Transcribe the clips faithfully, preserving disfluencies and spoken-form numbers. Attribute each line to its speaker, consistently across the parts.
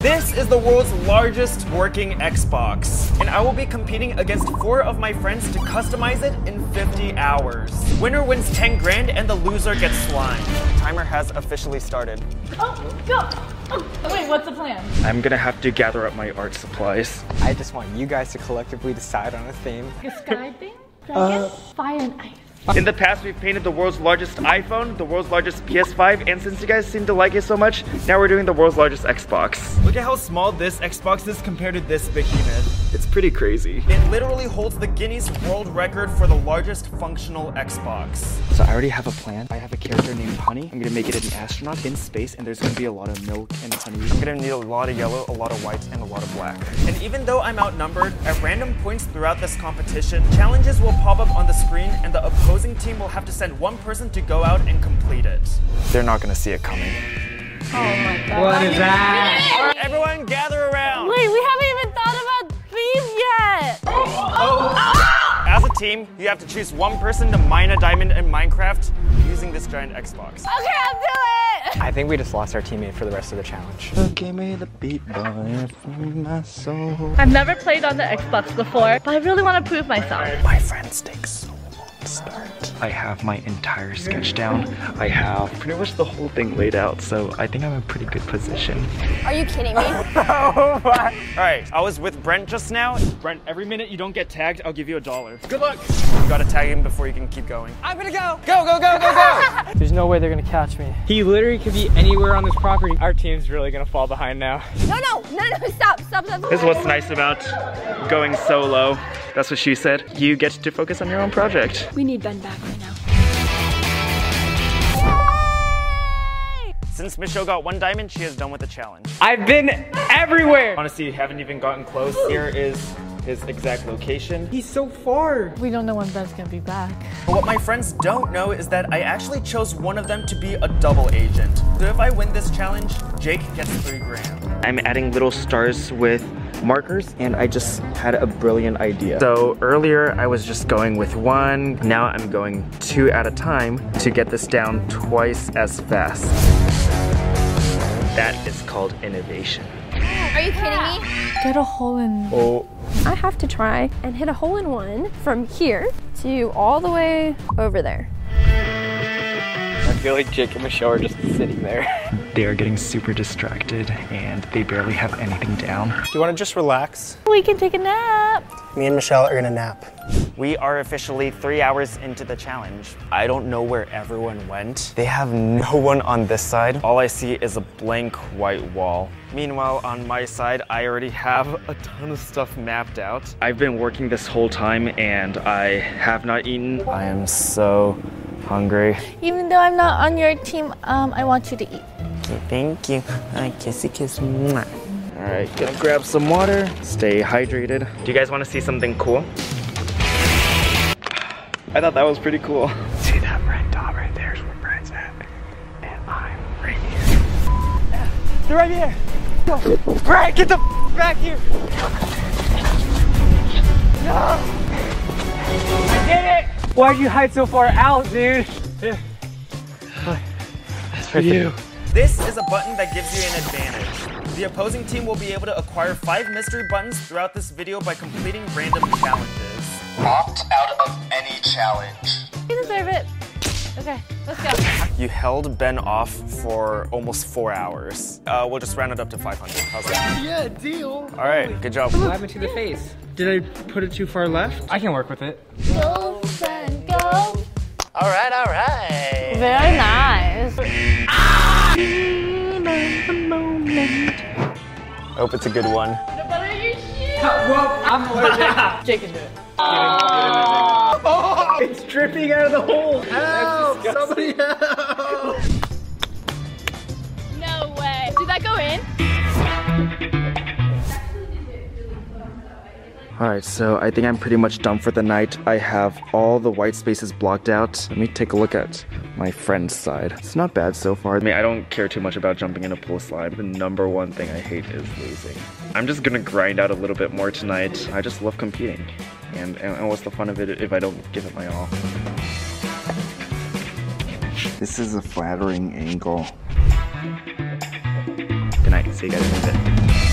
Speaker 1: This is the world's largest working Xbox, and I will be competing against four of my friends to customize it in fifty hours. Winner wins ten grand and the loser gets slime. Timer has officially started.
Speaker 2: Oh, go! Oh, wait, what's the plan?
Speaker 1: I'm gonna have to gather up my art supplies.
Speaker 3: I just want you guys to collectively decide on a theme.
Speaker 2: A sky thing? Dragon? Uh, Fire and ice.
Speaker 1: In the past, we've painted the world's largest iPhone, the world's largest P S five, and since you guys seem to like it so much, now we're doing the world's largest Xbox. Look at how small this Xbox is compared to this behemoth. It's pretty crazy. It literally holds the Guinness World Record for the largest functional Xbox. So I already have a plan. I have a character named Honey. I'm gonna make it an astronaut in space, and there's gonna be a lot of milk and honey. I'm gonna need a lot of yellow, a lot of white, and a lot of black. And even though I'm outnumbered, at random points throughout this competition, challenges will pop up on the screen, and the opposing team will have to send one person to go out and complete it. They're not gonna see it coming.
Speaker 2: Oh my god.
Speaker 3: What is that?
Speaker 1: All right, everyone gather around.
Speaker 2: Wait, we haven't even thought about themes yet.
Speaker 1: Oh. As a team, you have to choose one person to mine a diamond in Minecraft using this giant Xbox.
Speaker 2: Okay, I'll do it.
Speaker 3: I think we just lost our teammate for the rest of the challenge.
Speaker 1: Give me the beat, boy, from my soul.
Speaker 2: I've never played on the Xbox before, but I really want to prove myself.
Speaker 1: My friends take so long to start. I have my entire sketch down. I have pretty much the whole thing laid out, so I think I'm in a pretty good position.
Speaker 4: Are you kidding me?
Speaker 1: Oh my. All right, I was with Brent just now. Brent, every minute you don't get tagged, I'll give you a dollar. Good luck. You gotta tag him before you can keep going.
Speaker 3: I'm gonna go!
Speaker 1: Go, go, go, go, go!
Speaker 3: There's no way they're gonna catch me. He literally could be anywhere on this property. Our team's really gonna fall behind now.
Speaker 4: No, no, no, no, stop, stop, stop.
Speaker 1: This is what's nice about going solo. That's what she said. You get to focus on your own project.
Speaker 4: We need Ben back right now.
Speaker 1: Since Michelle got one diamond, she is done with the challenge.
Speaker 3: I've been everywhere!
Speaker 1: Honestly, you haven't even gotten close. Here is his exact location.
Speaker 3: He's so far!
Speaker 2: We don't know when Ben's gonna be back.
Speaker 1: But what my friends don't know is that I actually chose one of them to be a double agent. So if I win this challenge, Jake gets three grand. I'm adding little stars with markers, and I just had a brilliant idea. So earlier I was just going with one, now I'm going two at a time to get this down twice as fast. That is called innovation.
Speaker 4: Are you kidding me?
Speaker 2: Get a hole in.
Speaker 1: Oh.
Speaker 4: I have to try and hit a hole in one from here to all the way over there.
Speaker 3: I feel like Jake and Michelle are just sitting there.
Speaker 1: They are getting super distracted and they barely have anything down.
Speaker 5: Do you want to just relax?
Speaker 2: We can take a nap.
Speaker 5: Me and Michelle are gonna nap.
Speaker 1: We are officially three hours into the challenge. I don't know where everyone went. They have no one on this side. All I see is a blank white wall. Meanwhile, on my side, I already have a ton of stuff mapped out. I've been working this whole time and I have not eaten. I am so hungry.
Speaker 2: Even though I'm not on your team, um, I want you to eat.
Speaker 1: Okay, thank you. Hi, kissy kiss. Mwah. All right, gonna grab some water, stay hydrated. Do you guys want to see something cool? I thought that was pretty cool. See that red dot right there is where Brent's at. And I'm right here.
Speaker 3: They're right here! Go! Brent, get the f back here! No! I did it! Why'd you hide so far out, dude? That's for you.
Speaker 1: This is a button that gives you an advantage. The opposing team will be able to acquire five mystery buttons throughout this video by completing random challenges.
Speaker 6: Opt out of any challenge.
Speaker 2: You deserve it. Okay, let's go.
Speaker 1: You held Ben off for almost four hours. Uh, we'll just round it up to five hundred. How's that?
Speaker 5: Yeah, deal.
Speaker 1: All right, good job.
Speaker 3: What happened to the face? Did I put it too far left? I can work with it.
Speaker 2: Go, Ben, go.
Speaker 6: All right, all right.
Speaker 2: Very nice.
Speaker 1: I hope it's a good one.
Speaker 3: Well, I'm allergic.
Speaker 2: Jake can do it.
Speaker 3: Oh, it's dripping out of the hole.
Speaker 5: Help! Somebody help!
Speaker 2: No way. Did that go in?
Speaker 1: All right, so I think I'm pretty much done for the night. I have all the white spaces blocked out. Let me take a look at my friend's side. It's not bad so far. I mean, I don't care too much about jumping in a pool slide. The number one thing I hate is losing. I'm just gonna grind out a little bit more tonight. I just love competing. And, and what's the fun of it if I don't give it my all?
Speaker 7: This is a flattering angle.
Speaker 1: Good night, see you guys in a bit.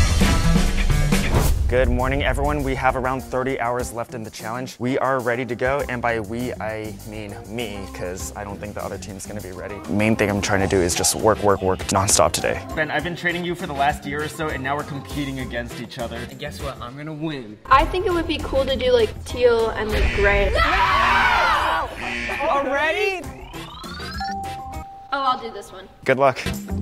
Speaker 1: Good morning, everyone. We have around thirty hours left in the challenge. We are ready to go, and by we, I mean me, because I don't think the other team's gonna be ready. Main thing I'm trying to do is just work, work, work nonstop today. Ben, I've been training you for the last year or so, and now we're competing against each other.
Speaker 3: And guess what? I'm gonna win.
Speaker 4: I think it would be cool to do like teal and like gray.
Speaker 3: No! Already?
Speaker 4: Oh, I'll do this one.
Speaker 1: Good luck.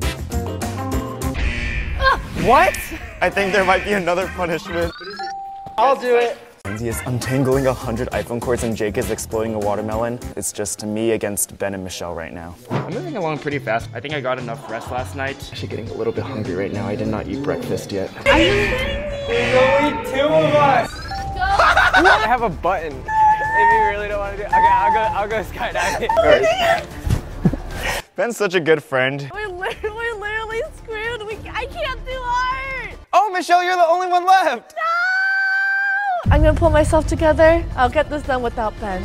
Speaker 3: What?
Speaker 1: I think there might be another punishment.
Speaker 3: I'll do it.
Speaker 1: Lindsay is untangling a hundred iPhone cords and Jake is exploding a watermelon. It's just me against Ben and Michelle right now. I'm moving along pretty fast. I think I got enough rest last night. Actually getting a little bit hungry right now. I did not eat breakfast yet.
Speaker 3: There's only two of us. I have a button. If you really don't want to do it. Okay, I'll go, I'll go skydiving.
Speaker 1: Right. Ben's such a good friend.
Speaker 2: We're literally, we're literally screwed. We, I can't do art.
Speaker 3: Oh, Michelle, you're the only one left.
Speaker 2: No! I'm gonna pull myself together. I'll get this done without Ben.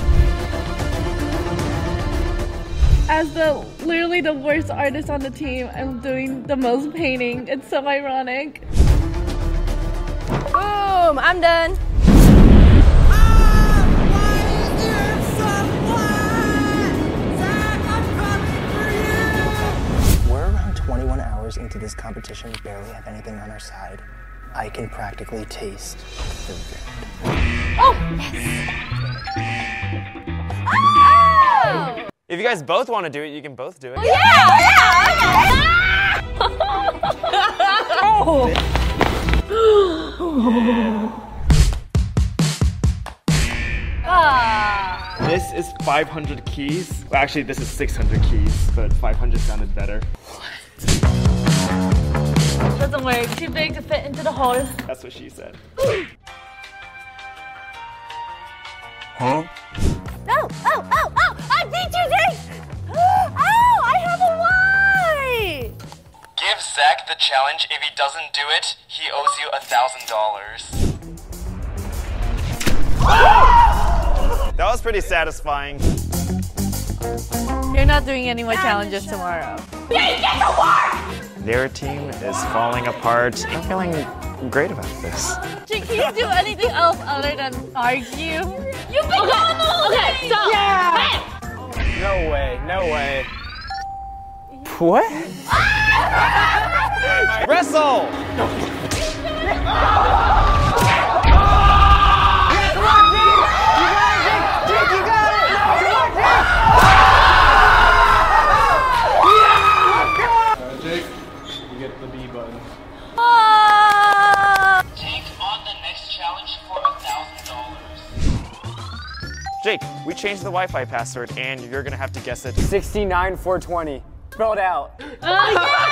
Speaker 2: As the literally the worst artist on the team, I'm doing the most painting. It's so ironic.
Speaker 4: Boom, I'm done.
Speaker 5: We're around twenty-one hours into this competition. We barely have anything on our side. I can practically taste the wind.
Speaker 4: Oh, yes. Oh!
Speaker 1: If you guys both want to do it, you can both do it.
Speaker 4: Yeah, yeah, okay. Oh. Ah.
Speaker 1: This is five hundred keys. Well, actually, this is six hundred keys, but five hundred sounded better.
Speaker 2: Doesn't work. Too big to fit into the hole.
Speaker 1: That's what she said.
Speaker 6: Huh?
Speaker 2: Oh, oh, oh, oh! I beat you, Jake! Oh, I have a Y!
Speaker 6: Give Zach the challenge. If he doesn't do it, he owes you a thousand dollars.
Speaker 1: That was pretty satisfying.
Speaker 2: You're not doing any more challenges tomorrow. Jake, get to work!
Speaker 1: Their team is falling apart. I'm feeling great about this.
Speaker 2: Jake, can you do anything else other than argue? You've been gone all day! Okay, so,
Speaker 3: Yeah.
Speaker 2: hey!
Speaker 3: No way, no way. What?
Speaker 1: Wrestle!
Speaker 6: Take on the next challenge for a thousand dollars.
Speaker 1: Jake, we changed the Wi-Fi password and you're gonna have to guess it.
Speaker 3: sixty-nine four twenty. Spell it out.
Speaker 2: Yeah.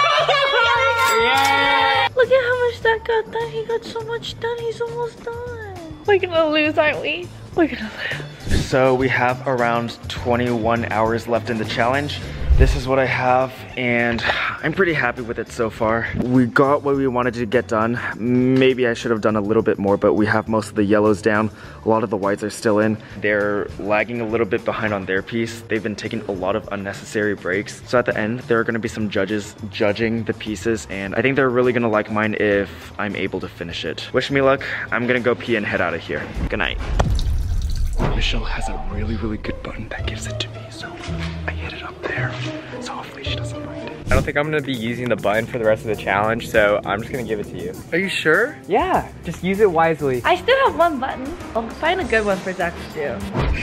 Speaker 2: Look at how much that got done. He got so much done. He's almost done. We're gonna lose, aren't we? We're gonna lose.
Speaker 1: So we have around twenty-one hours left in the challenge. This is what I have, and I'm pretty happy with it so far. We got what we wanted to get done. Maybe I should have done a little bit more, but we have most of the yellows down. A lot of the whites are still in. They're lagging a little bit behind on their piece. They've been taking a lot of unnecessary breaks. So at the end, there are gonna be some judges judging the pieces, and I think they're really gonna like mine if I'm able to finish it. Wish me luck. I'm gonna go pee and head out of here. Good night. Michelle has a really, really good button that gives it to me, so I hit it up there. So hopefully she doesn't mind it.
Speaker 3: I don't think I'm gonna be using the button for the rest of the challenge, so I'm just gonna give it to you.
Speaker 1: Are you sure?
Speaker 3: Yeah, just use it wisely.
Speaker 2: I still have one button. I'll find a good one for Zach to do.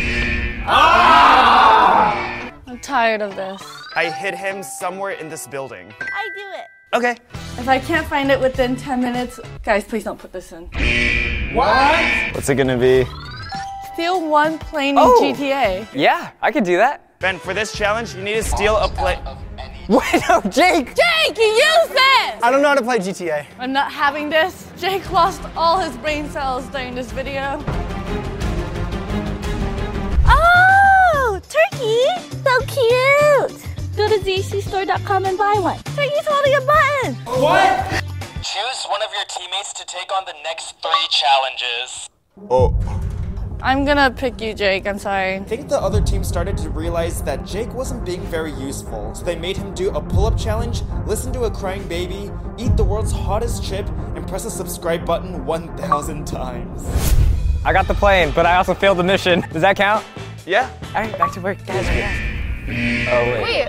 Speaker 3: Ah!
Speaker 2: I'm tired of this.
Speaker 1: I hid him somewhere in this building.
Speaker 2: I do it.
Speaker 1: Okay.
Speaker 2: If I can't find it within ten minutes, guys, please don't put this in.
Speaker 3: What?
Speaker 1: What's it gonna be?
Speaker 2: Steal one plane
Speaker 3: Oh.
Speaker 2: in G T A.
Speaker 3: Yeah, I could do that.
Speaker 1: Ben, for this challenge, you need to steal a plane.
Speaker 3: Wait, no, Jake!
Speaker 2: Jake, you used this!
Speaker 5: I don't know how to play G T A.
Speaker 2: I'm not having this. Jake lost all his brain cells during this video. Oh, turkey! So cute! Go to Z C store dot com and buy one. Turkey's holding a button!
Speaker 3: What?
Speaker 6: Choose one of your teammates to take on the next three challenges.
Speaker 1: Oh.
Speaker 2: I'm gonna pick you, Jake. I'm sorry.
Speaker 1: I think the other team started to realize that Jake wasn't being very useful, so they made him do a pull-up challenge, listen to a crying baby, eat the world's hottest chip, and press the subscribe button one thousand times.
Speaker 3: I got the plane, but I also failed the mission. Does that count?
Speaker 1: Yeah.
Speaker 3: All right, back to work. Guys, oh, wait.
Speaker 4: Wait.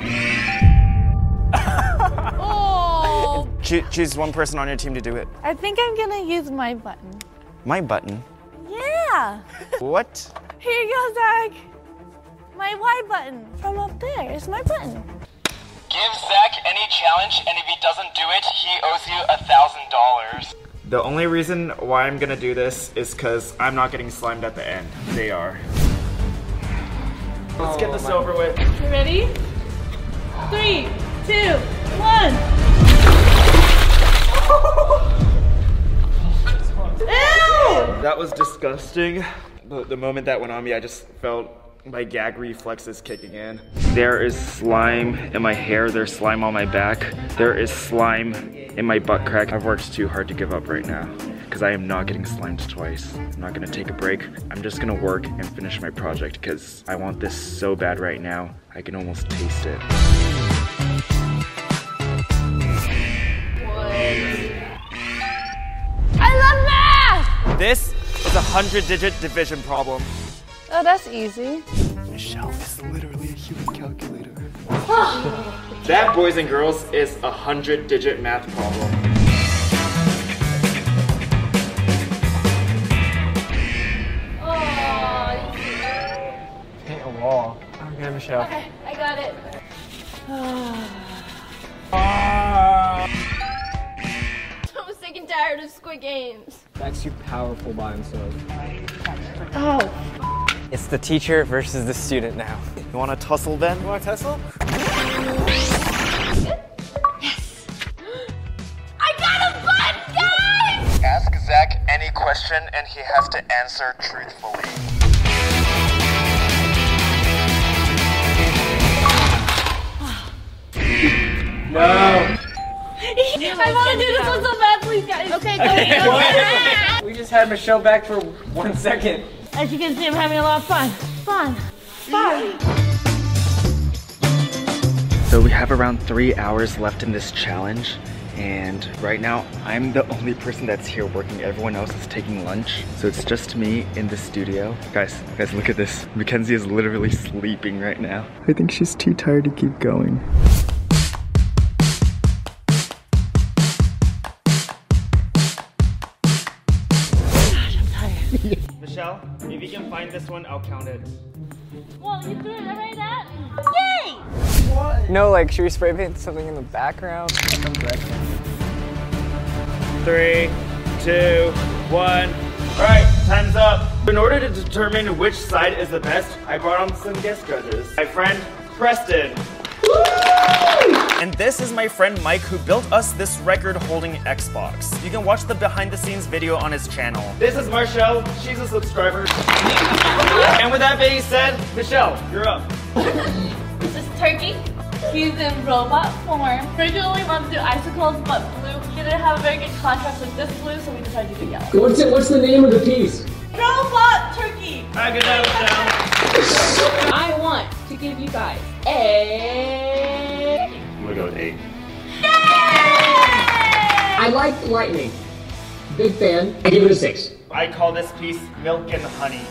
Speaker 4: Oh.
Speaker 1: Cho- choose one person on your team to do it.
Speaker 2: I think I'm gonna use my button.
Speaker 1: My button?
Speaker 2: Yeah.
Speaker 1: What?
Speaker 2: Here you go, Zach. My Y button from up there. It's my button.
Speaker 6: Give Zach any challenge, and if he doesn't do it, he owes you a thousand dollars.
Speaker 1: The only reason why I'm gonna do this is because I'm not getting slimed at the end. They are. Let's get this over with.
Speaker 2: You ready? Three, two, one. Ew!
Speaker 1: That was disgusting. The, the moment that went on me, I just felt my gag reflexes kicking in. There is slime in my hair, there's slime on my back, there is slime in my butt crack. I've worked too hard to give up right now because I am not getting slimed twice. I'm not gonna take a break. I'm just gonna work and finish my project because I want this so bad right now. I can almost taste it.
Speaker 2: I love math!
Speaker 1: This is a hundred digit division problem.
Speaker 4: Oh, that's easy.
Speaker 1: Michelle is literally a human calculator. That, boys and girls, is a hundred digit math problem.
Speaker 2: Oh,
Speaker 3: Paint a wall. Okay, Michelle.
Speaker 2: okay, I got it.
Speaker 4: I'm sick and tired of Squid Games.
Speaker 3: Zach's too powerful by himself.
Speaker 2: Oh.
Speaker 3: It's the teacher versus the student now.
Speaker 1: You wanna tussle then?
Speaker 3: You want to tussle?
Speaker 2: I got a button, guys!
Speaker 6: Ask Zach any question, and he has to answer truthfully.
Speaker 3: No.
Speaker 2: I want to do this one so bad, please, guys. Okay, go, go.
Speaker 3: We just had Michelle back for one second.
Speaker 2: As you can see, I'm having a lot of fun. Fun. Fun.
Speaker 1: So we have around three hours left in this challenge. And right now, I'm the only person that's here working. Everyone else is taking lunch. So it's just me in the studio. Guys, guys, look at this. Mackenzie is literally sleeping right now. I think she's too tired to keep going. Michelle, if you can find this one, I'll count it.
Speaker 2: Well, you threw it right at me. Yay!
Speaker 3: No, like, should we spray paint something in the background?
Speaker 1: Three, two, one. All right, time's up. In order to determine which side is the best, I brought on some guest judges. My friend, Preston. And this is my friend Mike, who built us this record-holding Xbox. You can watch the behind-the-scenes video on his channel. This is Marshall. She's a subscriber. And with that being said, Michelle, you're up.
Speaker 2: This is Turkey. He's in robot form. Originally wanted to do icicles, but blue didn't have a very good contrast with this blue, so we decided to do yellow.
Speaker 7: What's it? What's the name of the piece?
Speaker 2: Robot Turkey.
Speaker 1: All right, good night, Michelle.
Speaker 8: I want to give you guys a...
Speaker 1: I'm gonna go with eight.
Speaker 7: I like lightning. Big fan. I give it a six.
Speaker 1: I call this piece Milk and Honey.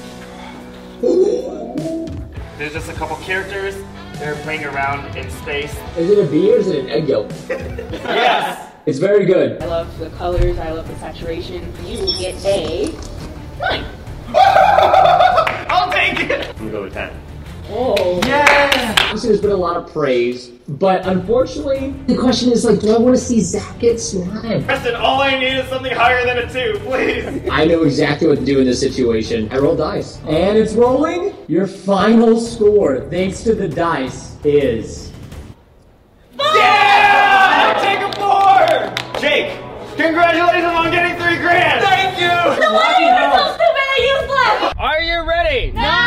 Speaker 1: There's just a couple characters. They're playing around in space.
Speaker 7: Is it a bee or is it an egg yolk?
Speaker 1: Yes!
Speaker 7: It's very good.
Speaker 8: I love the colors, I love the saturation. You will get a nine.
Speaker 1: I'll take it! I'm gonna go with ten.
Speaker 8: Oh.
Speaker 1: Yeah!
Speaker 7: Obviously, there's been a lot of praise, but unfortunately, the question is like, do I want to see Zach get slimed?
Speaker 1: Preston, all I need is something higher than a two, please!
Speaker 7: I know exactly what to do in this situation. I roll dice. And it's rolling. Your final score, thanks to the dice, is...
Speaker 1: Yeah! I take a four! Jake, congratulations on getting three grand! Thank you!
Speaker 2: No, why are you so stupid and useless?
Speaker 3: Are you ready?
Speaker 2: No!